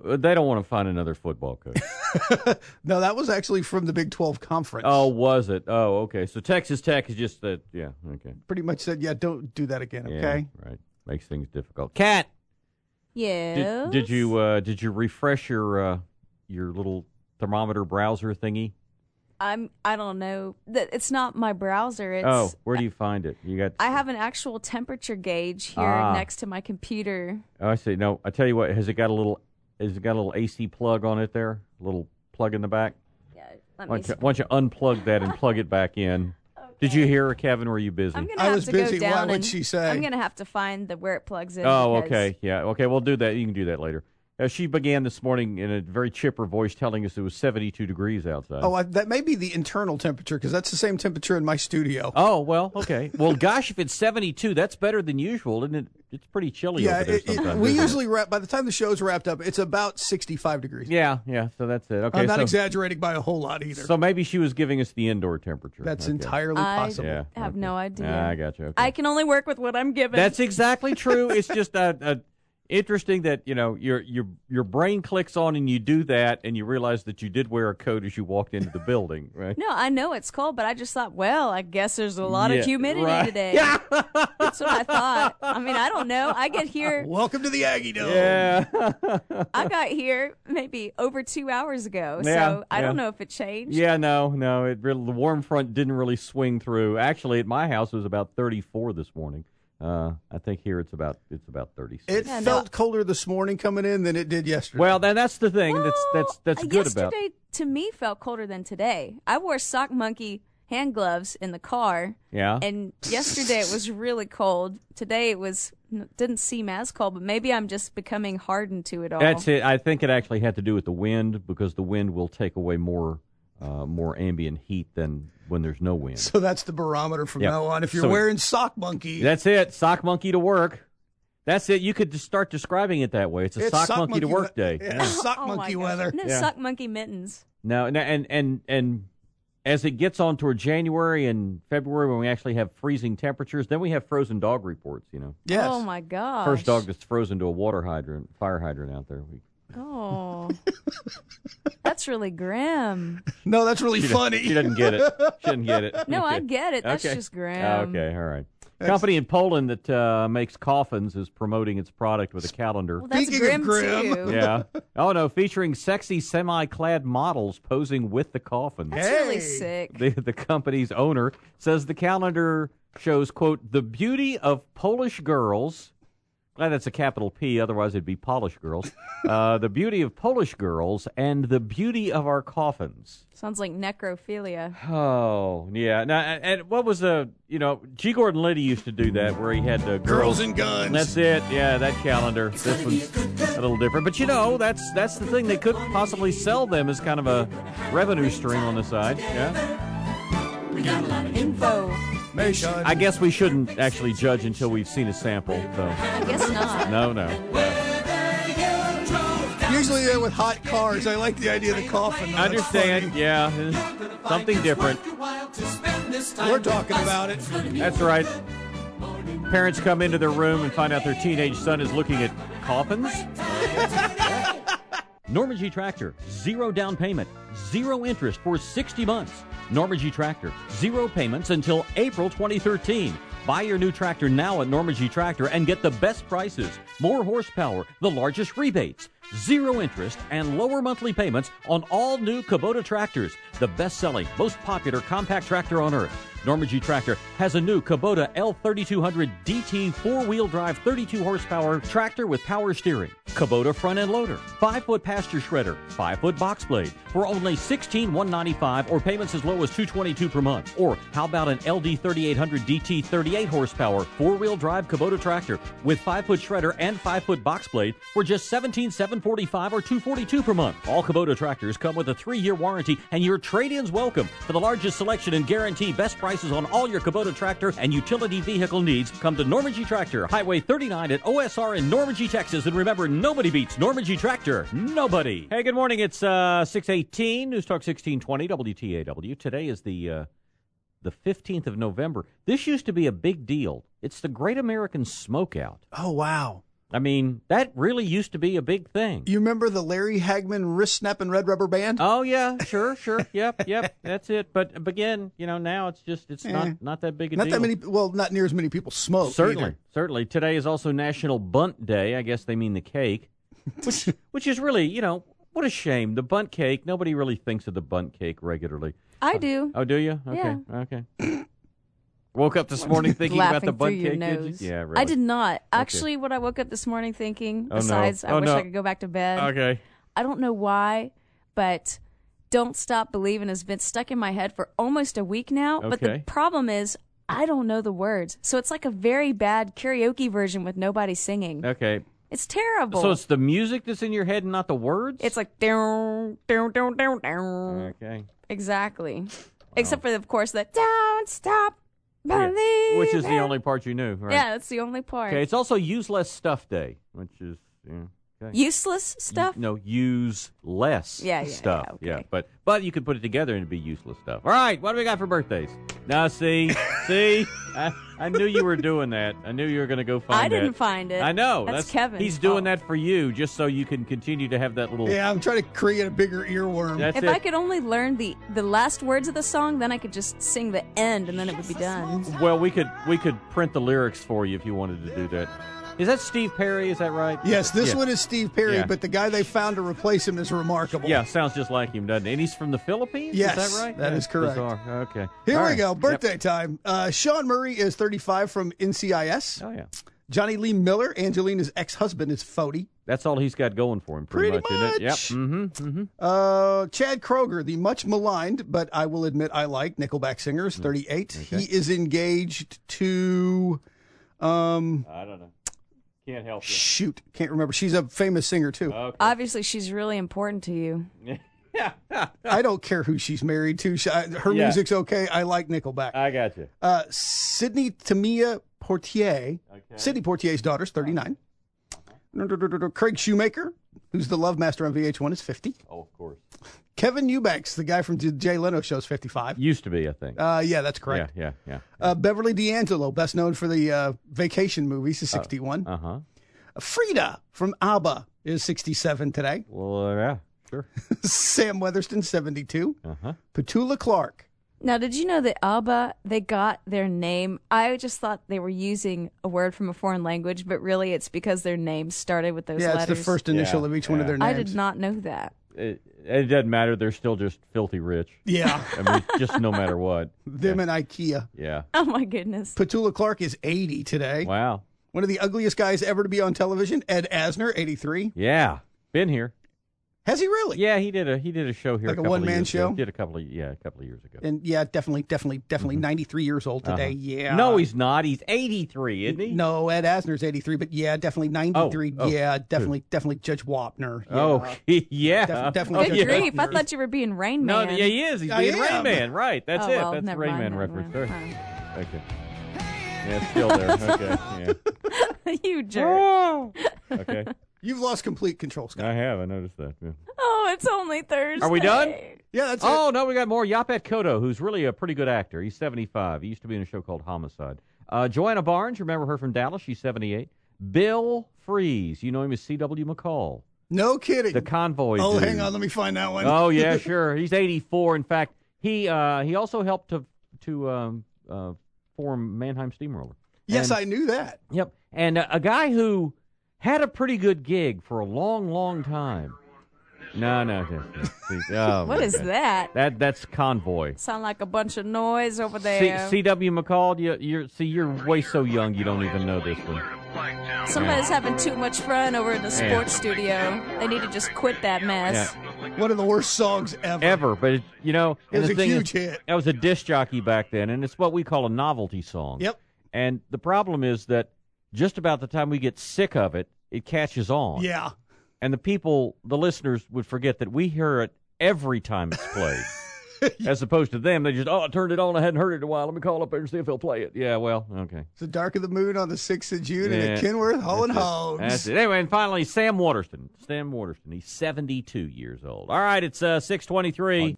they don't want to find another football coach. No, that was actually from the Big 12 Conference. Oh, was it? Oh, okay. So Texas Tech is just that. Yeah, okay. Pretty much said, don't do that again, okay? Yeah, right. Makes things difficult. Kat. Yes. Did you refresh your little thermometer browser thingy? I don't know. It's not my browser. Where do you find it? I have an actual temperature gauge here next to my computer. Oh, I see. No, I tell you what. Has it got a little AC plug on it there? A little plug in the back? Yeah. Why don't you unplug that and plug it back in? Okay. Did you hear her, Kevin? Were you busy? I was busy. What would she say? I'm going to have to find where it plugs in. Oh, okay. Yeah. Okay, we'll do that. You can do that later. She began this morning in a very chipper voice telling us it was 72 degrees outside. Oh, that may be the internal temperature because that's the same temperature in my studio. Oh, well, okay. Well, gosh, if it's 72, that's better than usual, isn't it? It's pretty chilly over there sometimes. We usually by the time the show's wrapped up, it's about 65 degrees. Yeah, so that's it. Okay, I'm not exaggerating by a whole lot either. So maybe she was giving us the indoor temperature. That's entirely possible. I have no idea. I got you. Okay. I can only work with what I'm given. That's exactly true. It's just interesting that your brain clicks on and you do that and you realize that you did wear a coat as you walked into the building, right? No, I know it's cold, but I just thought, well, I guess there's a lot of humidity today. Yeah. That's what I thought. I mean, I don't know. I get here. Welcome to the Aggie Dome. Yeah. I got here maybe over 2 hours ago, so I don't know if it changed. Yeah, no. The warm front didn't really swing through. Actually, at my house, it was about 34 this morning. I think here it's about 36. It felt colder this morning coming in than it did yesterday. Well, then that's the thing that's good about. Yesterday to me felt colder than today. I wore Sock Monkey hand gloves in the car. Yeah. And yesterday it was really cold. Today didn't seem as cold, but maybe I'm just becoming hardened to it all. That's it. I think it actually had to do with the wind because the wind will take away more ambient heat than when there's no wind. So that's the barometer from now on. If you're wearing Sock Monkey. That's it. Sock Monkey to work. That's it. You could just start describing it that way. It's a sock monkey to work day. Yeah. Sock monkey weather. No, Sock Monkey mittens. No, and as it gets on toward January and February when we actually have freezing temperatures, then we have frozen dog reports, Yes. Oh, my gosh. First dog that's frozen to a fire hydrant out there. Oh, that's really grim. No, that's really funny. She doesn't get it. No, okay. I get it. That's just grim. Okay, all right. Company in Poland that makes coffins is promoting its product with a calendar. Well, that's grim, too. Yeah. Oh, no, featuring sexy semi-clad models posing with the coffins. That's really sick. The company's owner says the calendar shows, quote, the beauty of Polish girls. Glad that's a capital P, otherwise it'd be Polish girls. The beauty of Polish girls and the beauty of our coffins. Sounds like necrophilia. Oh, yeah. Now, and what was G. Gordon Liddy used to do that where he had Girls and Guns. That's it. Yeah, that calendar. This one's a little different. But, that's the thing. They could possibly sell them as kind of a revenue stream on the side. Yeah. We got a lot of info. I guess we shouldn't actually judge until we've seen a sample. So. I guess not. No. Usually they're with hot cars. I like the idea of the coffin. I understand. Yeah. Something different. We're talking about it. That's right. Parents come into their room and find out their teenage son is looking at coffins. Norma G Tractor. 0 down payment. 0 interest for 60 months. Norma G Tractor. 0 payments until April 2013. Buy your new tractor now at Norma G Tractor and get the best prices, more horsepower, the largest rebates, 0 interest, and lower monthly payments on all new Kubota tractors, the best-selling, most popular compact tractor on earth. Norma G Tractor has a new Kubota L3200 DT 4-wheel drive 32 horsepower tractor with power steering, Kubota front end loader, 5-foot pasture shredder, 5-foot box blade for only $16,195 or payments as low as $222 per month. Or how about an LD 3800 DT 38 horsepower 4-wheel drive Kubota tractor with 5-foot shredder and 5-foot box blade for just $17,745 or $242 per month. All Kubota tractors come with a 3-year warranty and your trade-ins welcome. For the largest selection and guarantee best prices on all your Kubota tractor and utility vehicle needs, come to Norma G Tractor, Highway 39 at OSR in Norma G, Texas. And remember, nobody beats Norma G Tractor. Nobody. Hey, good morning. It's 6:18, News Talk 1620, WTAW. Today is the 15th of November. This used to be a big deal. It's the Great American Smokeout. Oh, wow. I mean, that really used to be a big thing. You remember the Larry Hagman wrist-snapping Red Rubber Band? Oh, yeah, sure. Yep, that's it. But again, now it's not that big a deal. Not that many, well, not near as many people smoke. Certainly. Today is also National Bunt Day. I guess they mean the cake, which is really, what a shame. The bunt cake, nobody really thinks of the bunt cake regularly. I do. Oh, do you? Okay, Yeah. Okay. Woke up this morning thinking about the bunt cake, did you? Yeah, really. I did not. Actually, what I woke up this morning thinking, Oh, no. besides I Oh, wish no. I could go back to bed. Okay. I don't know why, but Don't Stop Believin' has been stuck in my head for almost a week now. But the Okay. problem is I don't know the words. So it's like a very bad karaoke version with nobody singing. Okay. It's terrible. So it's the music that's in your head and not the words? It's like down, down, down, down, down. Okay. Exactly. Except for, of course, that Don't Stop Believin'. Yeah. Which is the only part you knew, right? Yeah, that's the only part. Okay, it's also Use Less Stuff Day, which is, okay. Useless stuff? No, use less Yeah, stuff. okay. But you could put it together and it'd be useless stuff. All right, what do we got for birthdays? Now, see, I knew you were doing that. I knew you were going to go find I that. didn't find it. I know. That's Kevin's He's doing fault. that for you, just so you can continue to have that little. Yeah, I'm trying to create a bigger earworm. That's If it. I could only learn the last words of the song, then I could just sing the end and then it would be done. Well, we could print the lyrics for you if you wanted to do that. Is that Steve Perry? Is that right? Yes, this Yeah. one is Steve Perry, Yeah. but the guy they found to replace him is remarkable. Yeah, sounds just like him, doesn't it? And he's from the Philippines? Yes, Is that right? that is correct. Bizarre. Okay. Here All we right. go. Yep. Birthday time. Sean Murray is 35 from NCIS. Oh, yeah. Johnny Lee Miller, Angelina's ex-husband, is 40. That's all he's got going for him, pretty much, isn't it? Yep. much. Mm-hmm. Chad Kroger, the much maligned, but I will admit I like Nickelback singer, is 38. Okay. He is engaged to, I don't know. Can't help you. shoot, can't remember. She's a famous singer, too. Okay. Obviously, she's really important to you. I don't care who she's married to. Her Yeah. music's okay. I like Nickelback. I got you. Sydney Tamia Portier, Sidney Portier's daughter, is 39. Craig Shoemaker, who's the Love Master on VH1, is 50. Oh, of course. Kevin Eubanks, the guy from the Jay Leno show, is 55. Used to be, I think. Yeah, that's correct. Yeah. Beverly D'Angelo, best known for the Vacation movies, is 61. Uh-huh. Frida from ABBA is 67 today. Well, yeah, sure. Sam Weatherston, 72. Uh-huh. Petula Clark. Now, did you know that ABBA, they got their name? I just thought they were using a word from a foreign language, but really it's because their names started with those Yeah, letters. it's the first initial Yeah, of each one of yeah. their names. I did not know that. It doesn't matter. They're still just filthy rich. Yeah, I mean, just no matter what. them and IKEA. Yeah. Oh, my goodness. Petula Clark is 80 today. Wow. One of the ugliest guys ever to be on television, Ed Asner, 83. Yeah. Been here. Has he really? Yeah, he did a show here. Like a couple of one-man years ago. show? Did a couple of years ago. And yeah, definitely 93 years old today. Yeah. No, he's not. He's 83, isn't he? No, Ed Asner's 83, but yeah, definitely 93. Oh, yeah, definitely Judge Wapner. Yeah. Oh, yeah. Definitely Good Judge grief. I Wapner. thought you were being Rain No, Man. yeah, he is. He's I being am. Rain Man. Right. That's Oh, it. well, That's never Rain mind Man then. reference. Well, There. Okay. Yeah, it's still there. Okay. Yeah. You jerk. Okay. You've lost complete control, Scott. I have. I noticed that. Yeah. Oh, it's only Thursday. Are we done? Yeah, that's it. Oh, no, we got more. Yaphet Kotto, who's really a pretty good actor. He's 75. He used to be in a show called Homicide. Joanna Barnes, remember her from Dallas? She's 78. Bill Fries, you know him as C.W. McCall, No kidding. the convoy Oh, dude. hang on. Let me find that one. Oh, yeah, sure. He's 84. In fact, he also helped to form Mannheim Steamroller. Yes, And- I knew that. Yep. And a guy who had a pretty good gig for a long, long time. No. Oh, What is okay. that? That's Convoy. Sound like a bunch of noise over there. C.W. McCall, you're way so young you don't even know this one. Somebody's having too much fun over in the sports studio. They need to just quit that mess. One of the worst songs ever. But It and was the a thing huge is, hit. I was a disc jockey back then, and it's what we call a novelty song. Yep. And the problem is that just about the time we get sick of it, it catches on. Yeah. And the listeners would forget that we hear it every time it's played. As opposed to them, they just, I turned it on, I hadn't heard it in a while, let me call up there and see if they'll play it. Yeah, well, okay. It's the Dark of the Moon on the 6th of June Yeah. at Kenworth Hull and Hogs. That's it. Anyway, and finally, Sam Waterston. He's 72 years old. All right, it's 6:23.